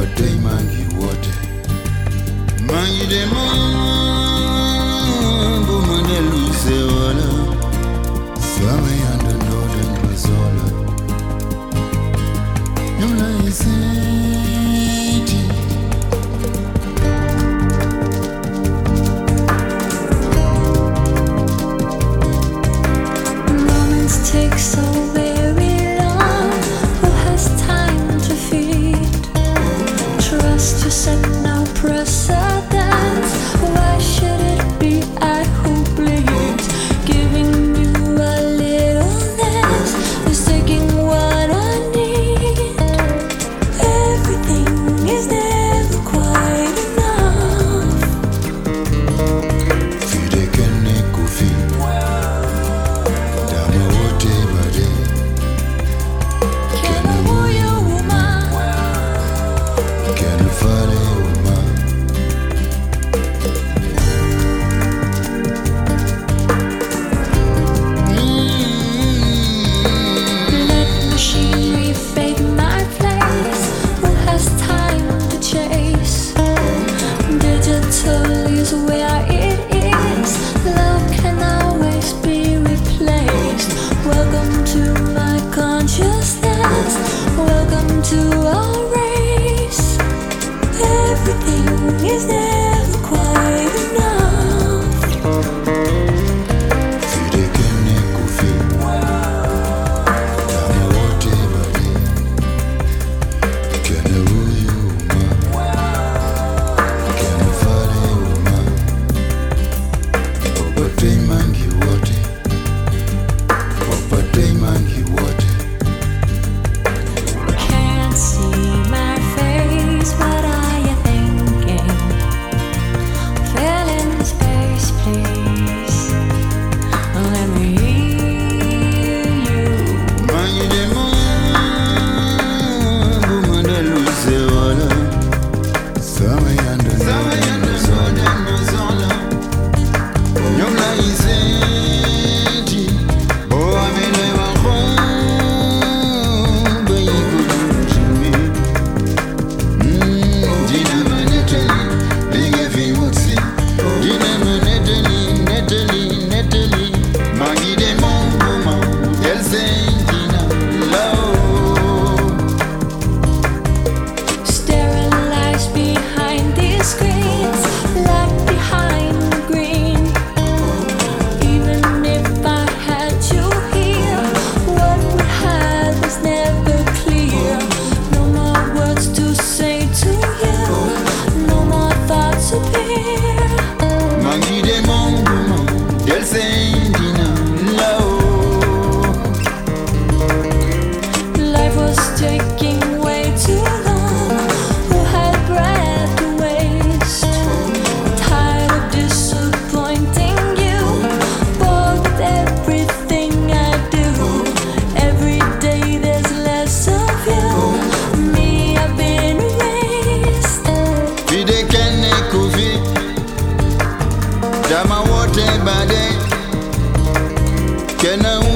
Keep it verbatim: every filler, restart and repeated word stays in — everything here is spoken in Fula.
Opatei mangi wote mangi de mambo manelu se wala Sama yando noden bazola Nyumla iseti Moments take so very long. Who has time to feed? Trust you set no precedence. Why should it be I who bleeds? Giving you a little less is taking what I need. Everything is never quite enough. Fide kene kufi Dama wote bade Kena wuyo uma, Kene fale uma let machinery fake my place. Who has time to chase? Digital is where it is. Love can always be replaced. Welcome to my consciousness. Welcome to our race. Everything is never quite enough. Fide kene kufi Dama wote bade Kene wuyu uma Kene fale uma Opatei mangi wote Opatei mangi wote Can't see my face. What are you thinking? Fill in the space, please. Let me hear you. Mangi de mambo manelu se wala Sama yando noden bazola Nyumla iseti Bo amele wa khombe yikujimi Dina maneteli Lige fi wotsi Dina maneteli Neteli Neteli Mangi de mambo ma El sentina Low Sterilized behind these screens, locked behind the green. Even if I had you here, what we had was never clear. No more words to say to you, no more thoughts appear. Mangi de mambo ma El sentina Low Life was taking way too long. Who had breath to waste? Tired of disappointing you. Bored with everything I do. Every day there's less of you. Me, I've been erased. Fide kene kufi Dama wote bade Kene